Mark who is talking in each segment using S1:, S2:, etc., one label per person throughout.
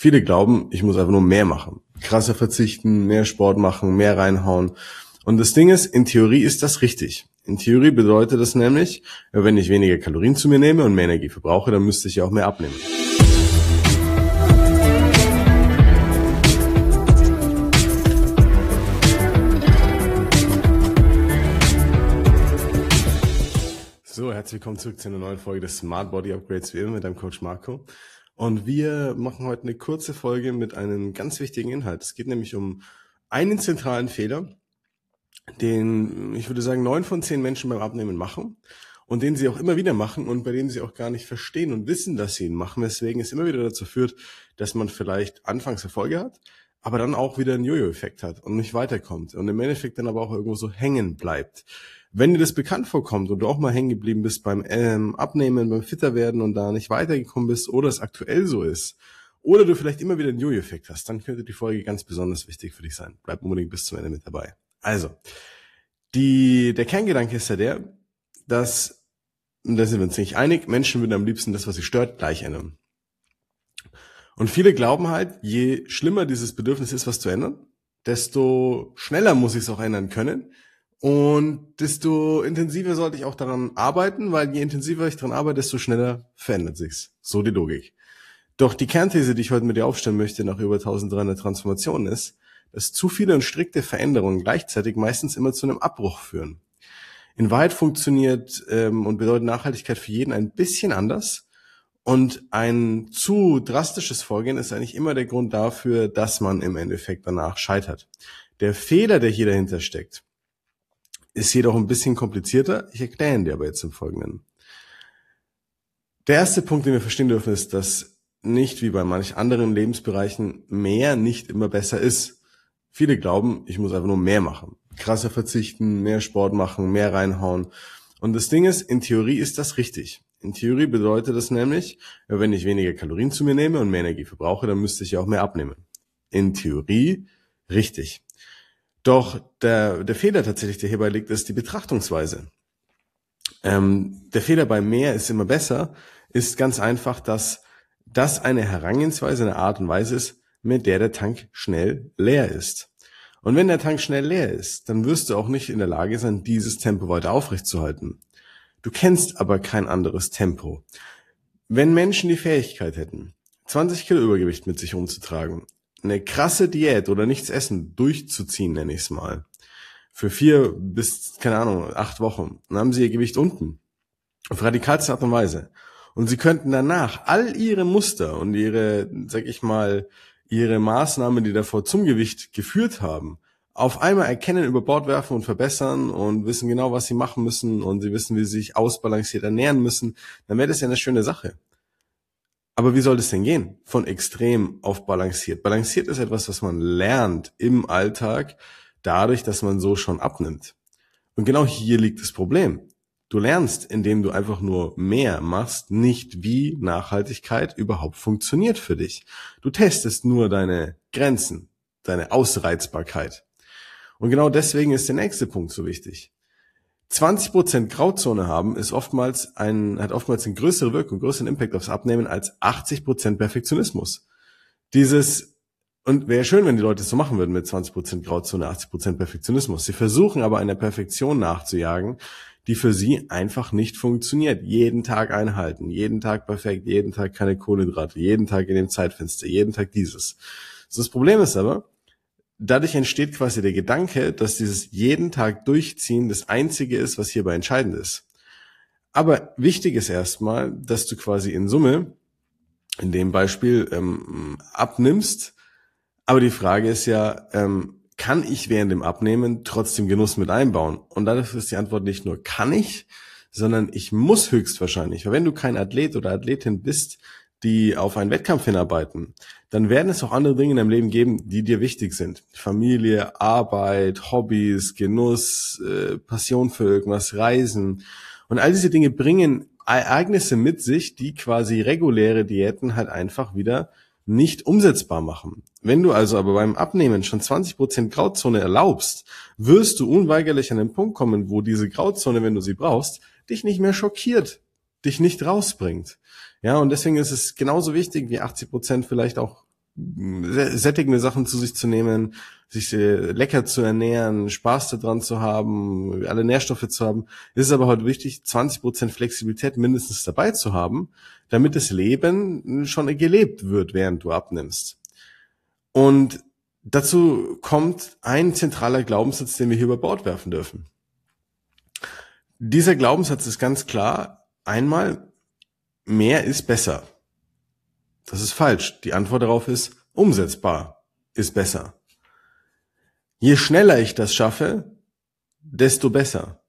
S1: Viele glauben, ich muss einfach nur mehr machen. Krasser verzichten, mehr Sport machen, mehr reinhauen. Und das Ding ist, in Theorie ist das richtig. In Theorie bedeutet das nämlich, wenn ich weniger Kalorien zu mir nehme und mehr Energie verbrauche, dann müsste ich ja auch mehr abnehmen. So, herzlich willkommen zurück zu einer neuen Folge des Smart Body Upgrades, wie immer mit deinem Coach Marco. Und wir machen heute eine kurze Folge mit einem ganz wichtigen Inhalt. Es geht nämlich um einen zentralen Fehler, den, ich würde sagen, 9 von 10 Menschen beim Abnehmen machen und den sie auch immer wieder machen und bei dem sie auch gar nicht verstehen und wissen, dass sie ihn machen, weswegen es immer wieder dazu führt, dass man vielleicht anfangs Erfolge hat, aber dann auch wieder einen Jojo-Effekt hat und nicht weiterkommt und im Endeffekt dann aber auch irgendwo so hängen bleibt. Wenn dir das bekannt vorkommt und du auch mal hängen geblieben bist beim Abnehmen, beim Fitterwerden und da nicht weitergekommen bist oder es aktuell so ist oder du vielleicht immer wieder einen Jojo-Effekt hast, dann könnte die Folge ganz besonders wichtig für dich sein. Bleib unbedingt bis zum Ende mit dabei. Also, der Kerngedanke ist ja der, dass, und da sind wir uns nicht einig, Menschen würden am liebsten das, was sie stört, gleich ändern. Und viele glauben halt, je schlimmer dieses Bedürfnis ist, was zu ändern, desto schneller muss ich es auch ändern können. Und desto intensiver sollte ich auch daran arbeiten, weil je intensiver ich daran arbeite, desto schneller verändert sich's. So die Logik. Doch die Kernthese, die ich heute mit dir aufstellen möchte, nach über 1300 Transformationen ist, dass zu viele und strikte Veränderungen gleichzeitig meistens immer zu einem Abbruch führen. In Wahrheit funktioniert und bedeutet Nachhaltigkeit für jeden ein bisschen anders. Und ein zu drastisches Vorgehen ist eigentlich immer der Grund dafür, dass man im Endeffekt danach scheitert. Der Fehler, der hier dahinter steckt, ist jedoch ein bisschen komplizierter. Ich erkläre ihn dir aber jetzt im Folgenden. Der erste Punkt, den wir verstehen dürfen, ist, dass nicht wie bei manch anderen Lebensbereichen mehr nicht immer besser ist. Viele glauben, ich muss einfach nur mehr machen. Krasser verzichten, mehr Sport machen, mehr reinhauen. Und das Ding ist, in Theorie ist das richtig. In Theorie bedeutet das nämlich, wenn ich weniger Kalorien zu mir nehme und mehr Energie verbrauche, dann müsste ich ja auch mehr abnehmen. In Theorie richtig. Doch der Fehler tatsächlich, der hierbei liegt, ist die Betrachtungsweise. Der Fehler bei mehr ist immer besser, ist ganz einfach, dass das eine Herangehensweise, eine Art und Weise ist, mit der Tank schnell leer ist. Und wenn der Tank schnell leer ist, dann wirst du auch nicht in der Lage sein, dieses Tempo weiter aufrechtzuerhalten. Du kennst aber kein anderes Tempo. Wenn Menschen die Fähigkeit hätten, 20 Kilo Übergewicht mit sich rumzutragen, eine krasse Diät oder nichts essen durchzuziehen, nenne ich es mal, für 4 bis, 8 Wochen, dann haben sie ihr Gewicht unten. Auf radikalste Art und Weise. Und sie könnten danach all ihre Muster und ihre Maßnahmen, die davor zum Gewicht geführt haben, auf einmal erkennen, über Bord werfen und verbessern und wissen genau, was sie machen müssen und sie wissen, wie sie sich ausbalanciert ernähren müssen, dann wäre das ja eine schöne Sache. Aber wie soll das denn gehen? Von extrem auf balanciert. Balanciert ist etwas, was man lernt im Alltag, dadurch, dass man so schon abnimmt. Und genau hier liegt das Problem. Du lernst, indem du einfach nur mehr machst, nicht wie Nachhaltigkeit überhaupt funktioniert für dich. Du testest nur deine Grenzen, deine Ausreizbarkeit. Und genau deswegen ist der nächste Punkt so wichtig. 20% Grauzone haben hat oftmals eine größere Wirkung, größeren Impact aufs Abnehmen als 80% Perfektionismus. Und wäre schön, wenn die Leute es so machen würden mit 20% Grauzone, 80% Perfektionismus. Sie versuchen aber einer Perfektion nachzujagen, die für sie einfach nicht funktioniert. Jeden Tag einhalten, jeden Tag perfekt, jeden Tag keine Kohlenhydrate, jeden Tag in dem Zeitfenster, jeden Tag dieses. Das Problem ist aber, dadurch entsteht quasi der Gedanke, dass dieses jeden Tag Durchziehen das Einzige ist, was hierbei entscheidend ist. Aber wichtig ist erstmal, dass du quasi in Summe, in dem Beispiel, abnimmst. Aber die Frage ist ja, kann ich während dem Abnehmen trotzdem Genuss mit einbauen? Und dadurch ist die Antwort nicht nur kann ich, sondern ich muss höchstwahrscheinlich. Weil wenn du kein Athlet oder Athletin bist, die auf einen Wettkampf hinarbeiten, dann werden es auch andere Dinge in deinem Leben geben, die dir wichtig sind. Familie, Arbeit, Hobbys, Genuss, Passion für irgendwas, Reisen. Und all diese Dinge bringen Ereignisse mit sich, die quasi reguläre Diäten halt einfach wieder nicht umsetzbar machen. Wenn du also aber beim Abnehmen schon 20% Grauzone erlaubst, wirst du unweigerlich an den Punkt kommen, wo diese Grauzone, wenn du sie brauchst, dich nicht mehr schockiert, dich nicht rausbringt. Ja, und deswegen ist es genauso wichtig wie 80% vielleicht auch sättigende Sachen zu sich zu nehmen, sich lecker zu ernähren, Spaß daran zu haben, alle Nährstoffe zu haben. Es ist aber heute wichtig, 20% Flexibilität mindestens dabei zu haben, damit das Leben schon gelebt wird, während du abnimmst. Und dazu kommt ein zentraler Glaubenssatz, den wir hier über Bord werfen dürfen. Dieser Glaubenssatz ist ganz klar, einmal, mehr ist besser. Das ist falsch. Die Antwort darauf ist, umsetzbar ist besser. Je schneller ich das schaffe, desto besser.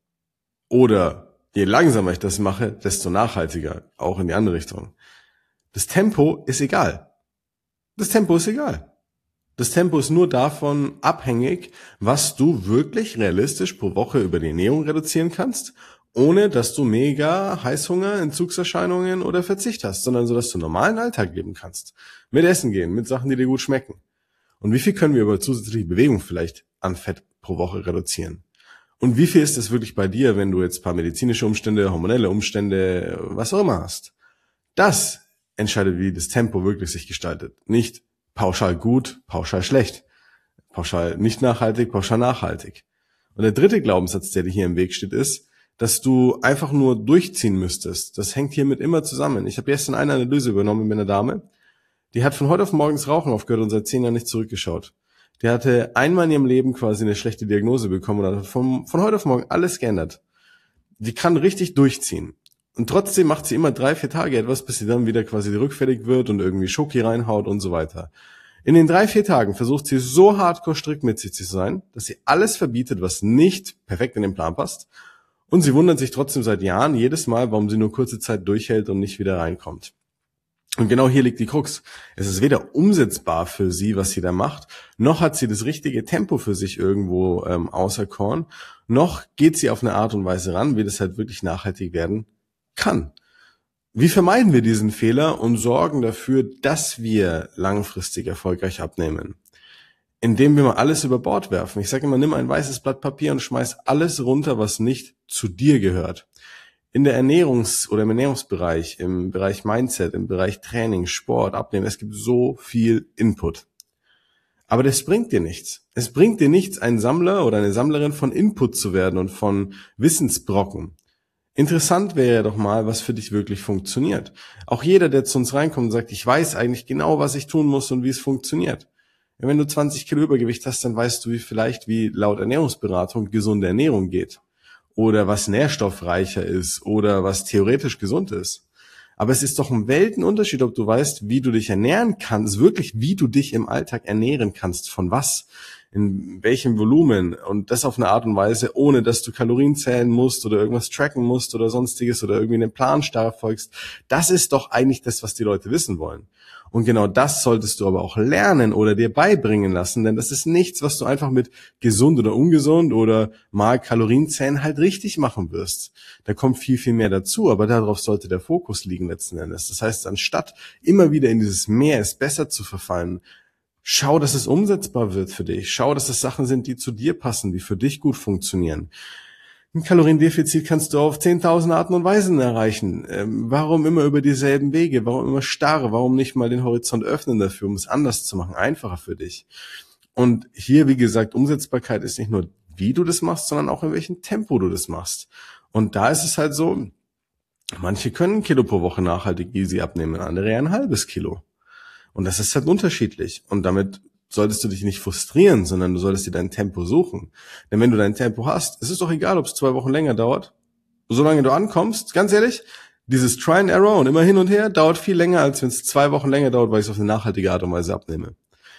S1: Oder je langsamer ich das mache, desto nachhaltiger, auch in die andere Richtung. Das Tempo ist egal. Das Tempo ist egal. Das Tempo ist nur davon abhängig, was du wirklich realistisch pro Woche über die Ernährung reduzieren kannst, ohne dass du mega Heißhunger, Entzugserscheinungen oder Verzicht hast, sondern so, dass du einen normalen Alltag leben kannst. Mit Essen gehen, mit Sachen, die dir gut schmecken. Und wie viel können wir über zusätzliche Bewegung vielleicht an Fett pro Woche reduzieren? Und wie viel ist das wirklich bei dir, wenn du jetzt ein paar medizinische Umstände, hormonelle Umstände, was auch immer hast? Das entscheidet, wie das Tempo wirklich sich gestaltet. Nicht pauschal gut, pauschal schlecht. Pauschal nicht nachhaltig, pauschal nachhaltig. Und der dritte Glaubenssatz, der dir hier im Weg steht, ist, dass du einfach nur durchziehen müsstest. Das hängt hiermit immer zusammen. Ich habe gestern eine Analyse übernommen mit einer Dame, die hat von heute auf morgen das Rauchen aufgehört und seit 10 Jahren nicht zurückgeschaut. Die hatte einmal in ihrem Leben quasi eine schlechte Diagnose bekommen und hat von heute auf morgen alles geändert. Die kann richtig durchziehen. Und trotzdem macht sie immer 3-4 Tage etwas, bis sie dann wieder quasi rückfällig wird und irgendwie Schoki reinhaut und so weiter. In den 3-4 Tagen versucht sie so hardcore strikt mit sich zu sein, dass sie alles verbietet, was nicht perfekt in den Plan passt. Und sie wundert sich trotzdem seit Jahren jedes Mal, warum sie nur kurze Zeit durchhält und nicht wieder reinkommt. Und genau hier liegt die Krux. Es ist weder umsetzbar für sie, was sie da macht, noch hat sie das richtige Tempo für sich irgendwo auserkoren, noch geht sie auf eine Art und Weise ran, wie das halt wirklich nachhaltig werden kann. Wie vermeiden wir diesen Fehler und sorgen dafür, dass wir langfristig erfolgreich abnehmen? Indem wir mal alles über Bord werfen. Ich sage immer, nimm ein weißes Blatt Papier und schmeiß alles runter, was nicht zu dir gehört. In der im Ernährungsbereich, im Bereich Mindset, im Bereich Training, Sport, Abnehmen, es gibt so viel Input. Aber das bringt dir nichts. Es bringt dir nichts, ein Sammler oder eine Sammlerin von Input zu werden und von Wissensbrocken. Interessant wäre doch mal, was für dich wirklich funktioniert. Auch jeder, der zu uns reinkommt und sagt, ich weiß eigentlich genau, was ich tun muss und wie es funktioniert. Wenn du 20 Kilo Übergewicht hast, dann weißt du wie laut Ernährungsberatung gesunde Ernährung geht. Oder was nährstoffreicher ist oder was theoretisch gesund ist. Aber es ist doch ein Weltenunterschied, ob du weißt, wie du dich ernähren kannst, wirklich wie du dich im Alltag ernähren kannst, von was, in welchem Volumen und das auf eine Art und Weise, ohne dass du Kalorien zählen musst oder irgendwas tracken musst oder sonstiges oder irgendwie einen Plan starr folgst. Das ist doch eigentlich das, was die Leute wissen wollen. Und genau das solltest du aber auch lernen oder dir beibringen lassen, denn das ist nichts, was du einfach mit gesund oder ungesund oder mal Kalorienzählen halt richtig machen wirst. Da kommt viel, viel mehr dazu, aber darauf sollte der Fokus liegen letzten Endes. Das heißt, anstatt immer wieder in dieses Mehr ist besser zu verfallen, schau, dass es umsetzbar wird für dich. Schau, dass es Sachen sind, die zu dir passen, die für dich gut funktionieren. Ein Kaloriendefizit kannst du auf 10.000 Arten und Weisen erreichen. Warum immer über dieselben Wege? Warum immer starr? Warum nicht mal den Horizont öffnen dafür, um es anders zu machen, einfacher für dich? Und hier, wie gesagt, Umsetzbarkeit ist nicht nur, wie du das machst, sondern auch in welchem Tempo du das machst. Und da ist es halt so, manche können 1 Kilo pro Woche nachhaltig easy abnehmen, andere eher ein halbes Kilo. Und das ist halt unterschiedlich. Und damit solltest du dich nicht frustrieren, sondern du solltest dir dein Tempo suchen. Denn wenn du dein Tempo hast, es ist doch egal, ob es 2 Wochen länger dauert. Solange du ankommst, ganz ehrlich, dieses Try and Error und immer hin und her dauert viel länger, als wenn es 2 Wochen länger dauert, weil ich es auf eine nachhaltige Art und Weise abnehme.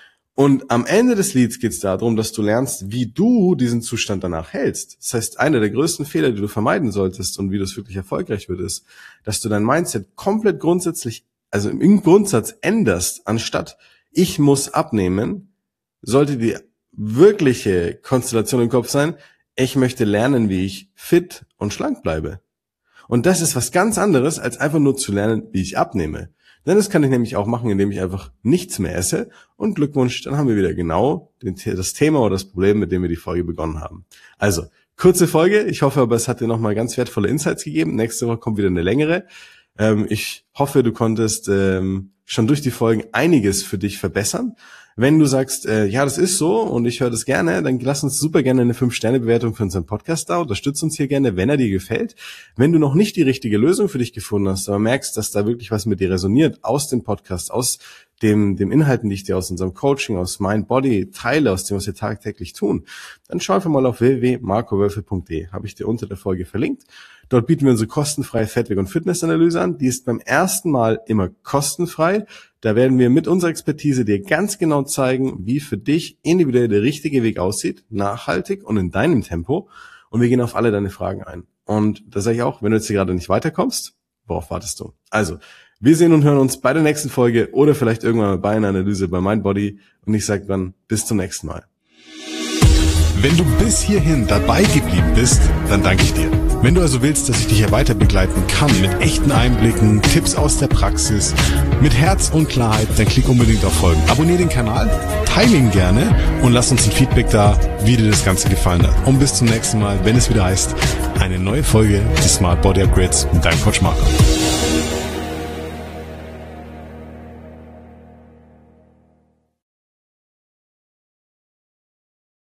S1: Und am Ende des Lieds geht es darum, dass du lernst, wie du diesen Zustand danach hältst. Das heißt, einer der größten Fehler, die du vermeiden solltest und wie das wirklich erfolgreich wird, ist, dass du dein Mindset komplett grundsätzlich, also im Grundsatz änderst, anstatt ich muss abnehmen, sollte die wirkliche Konstellation im Kopf sein, ich möchte lernen, wie ich fit und schlank bleibe. Und das ist was ganz anderes, als einfach nur zu lernen, wie ich abnehme. Denn das kann ich nämlich auch machen, indem ich einfach nichts mehr esse. Und Glückwunsch, dann haben wir wieder genau das Thema oder das Problem, mit dem wir die Folge begonnen haben. Also, kurze Folge. Ich hoffe aber, es hat dir nochmal ganz wertvolle Insights gegeben. Nächste Woche kommt wieder eine längere. Ich hoffe, du konntest schon durch die Folgen einiges für dich verbessern. Wenn du sagst, ja, das ist so und ich höre das gerne, dann lass uns super gerne eine 5-Sterne-Bewertung für unseren Podcast da. Unterstütz uns hier gerne, wenn er dir gefällt. Wenn du noch nicht die richtige Lösung für dich gefunden hast, aber merkst, dass da wirklich was mit dir resoniert, aus dem Podcast, aus dem Inhalten, die ich dir aus unserem Coaching, aus Mind Body teile, aus dem, was wir tagtäglich tun, dann schau einfach mal auf www.marcowölfe.de. Habe ich dir unter der Folge verlinkt. Dort bieten wir unsere kostenfreie Fettweg- und Fitnessanalyse an. Die ist beim ersten Mal immer kostenfrei. Da werden wir mit unserer Expertise dir ganz genau zeigen, wie für dich individuell der richtige Weg aussieht, nachhaltig und in deinem Tempo. Und wir gehen auf alle deine Fragen ein. Und da sage ich auch, wenn du jetzt hier gerade nicht weiterkommst, worauf wartest du? Also, wir sehen und hören uns bei der nächsten Folge oder vielleicht irgendwann mal bei einer Analyse bei Mind Body. Und ich sage dann bis zum nächsten Mal.
S2: Wenn du bis hierhin dabei geblieben bist, dann danke ich dir. Wenn du also willst, dass ich dich hier weiter begleiten kann mit echten Einblicken, Tipps aus der Praxis, mit Herz und Klarheit, dann klick unbedingt auf Folgen. Abonnier den Kanal, teile ihn gerne und lass uns ein Feedback da, wie dir das Ganze gefallen hat. Und bis zum nächsten Mal, wenn es wieder heißt, eine neue Folge des Smart Body Upgrades mit deinem Coach Marco.